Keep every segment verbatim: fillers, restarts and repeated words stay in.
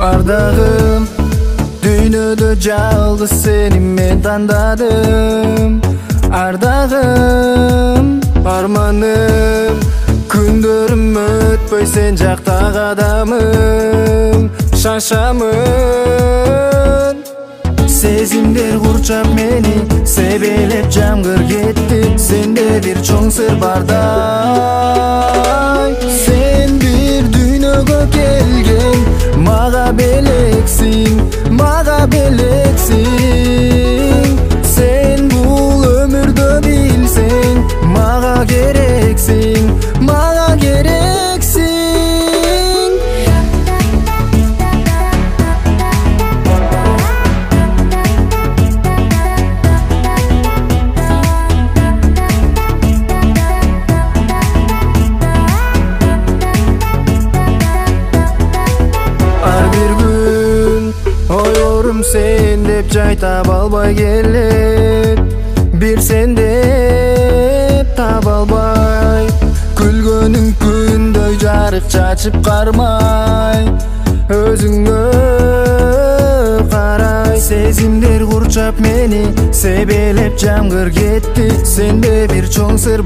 Ardağım, dünyada жалғыз seni men tandadım. Ardağım, armanım, күндөрүм өтпөй sen жактагы адамым. Шашамын, сезимдер курчап мени, себелеп жамгыр кетти. Сенде бир чоң сыр бардай. Сен бир дүйнөгө келген, мага белексиң, мага белексиң. Сен бул өмүрдө билсең, мага керексиң, мага керексиң. Ар бир күн ойлорум сен деп жай таба албай келет. Бир сен деп таба албай, күлгөнүң күндөй жарык чачып кармай. Өзүңө карай, сезимдер курчап мени, себелеп жамгыр кетти. Сенде бир чоң сыр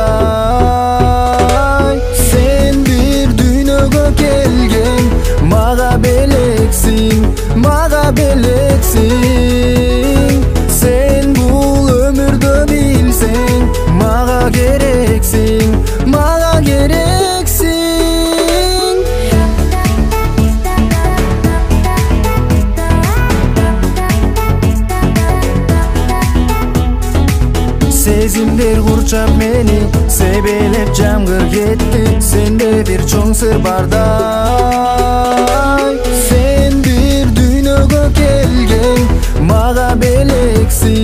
бардай. Сен бир дүйнөгө келген, мага белексиң, мага белексиң. Сен бул өмүрдө билсең, мага керексиң, мага керексиң. Сезимдер курчап мени, себелеп жамгыр кетти. Сенде бир чоң сыр бардай. Сен бир дүйнөгө келген, мага белексиң,